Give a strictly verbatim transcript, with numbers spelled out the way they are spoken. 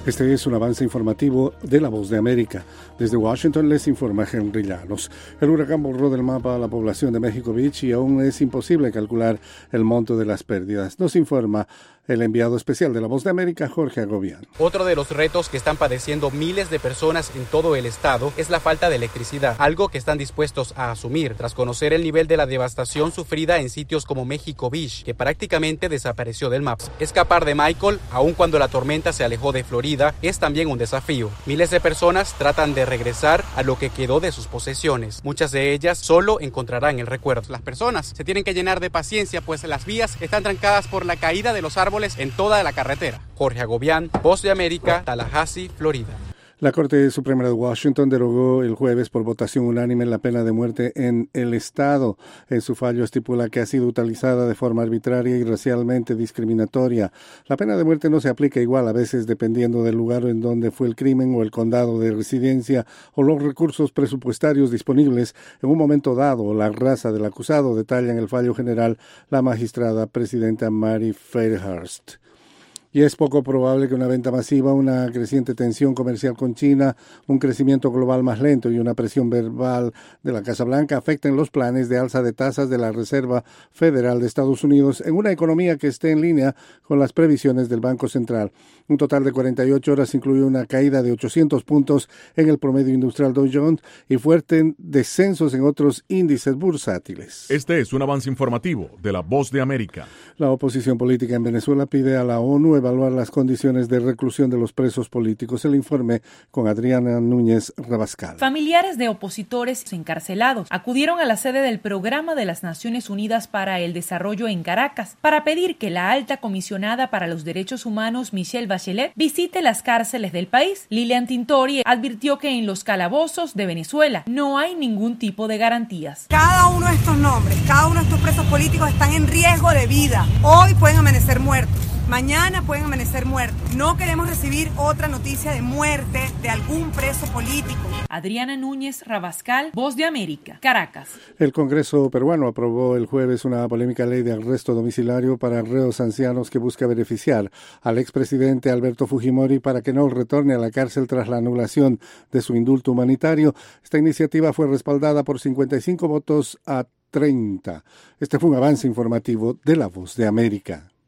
Este es un avance informativo de La Voz de América. Desde Washington les informa Henry Llanos. El huracán borró del mapa a la población de México Beach y aún es imposible calcular el monto de las pérdidas. Nos informa el enviado especial de La Voz de América, Jorge Agobián. Otro de los retos que están padeciendo miles de personas en todo el estado es la falta de electricidad, algo que están dispuestos a asumir tras conocer el nivel de la devastación sufrida en sitios como México Beach, que prácticamente desapareció del mapa. Escapar de Michael, aun cuando la tormenta se alejó de Florida, es también un desafío. Miles de personas tratan de regresar a lo que quedó de sus posesiones. Muchas de ellas solo encontrarán el recuerdo. Las personas se tienen que llenar de paciencia, pues las vías están trancadas por la caída de los árboles en toda la carretera. Jorge Agobián, Voz de América, Tallahassee, Florida. La Corte Suprema de Washington derogó el jueves por votación unánime la pena de muerte en el estado. En su fallo estipula que ha sido utilizada de forma arbitraria y racialmente discriminatoria. La pena de muerte no se aplica igual a veces dependiendo del lugar en donde fue el crimen o el condado de residencia o los recursos presupuestarios disponibles en un momento dado o la raza del acusado, detalla en el fallo general la magistrada presidenta Mary Fairhurst. Y es poco probable que una venta masiva, una creciente tensión comercial con China, un crecimiento global más lento y una presión verbal de la Casa Blanca afecten los planes de alza de tasas de la Reserva Federal de Estados Unidos en una economía que esté en línea con las previsiones del Banco Central. Un total de cuarenta y ocho horas incluyó una caída de ochocientos puntos en el promedio industrial Dow Jones y fuertes descensos en otros índices bursátiles. Este es un avance informativo de La Voz de América. La oposición política en Venezuela pide a la ONU evaluar las condiciones de reclusión de los presos políticos. El informe con Adriana Núñez Rabascal. Familiares de opositores encarcelados acudieron a la sede del Programa de las Naciones Unidas para el Desarrollo en Caracas para pedir que la alta comisionada para los derechos humanos, Michelle Bachelet, visite las cárceles del país. Lilian Tintori advirtió que en los calabozos de Venezuela no hay ningún tipo de garantías. Cada uno de estos nombres, cada uno de estos presos políticos están en riesgo de vida. Hoy pueden amanecer muertos. Mañana pueden amanecer muertos. No queremos recibir otra noticia de muerte de algún preso político. Adriana Núñez Rabascal, Voz de América, Caracas. El Congreso peruano aprobó el jueves una polémica ley de arresto domiciliario para reos ancianos que busca beneficiar al expresidente Alberto Fujimori para que no retorne a la cárcel tras la anulación de su indulto humanitario. Esta iniciativa fue respaldada por cincuenta y cinco votos a treinta. Este fue un avance informativo de La Voz de América.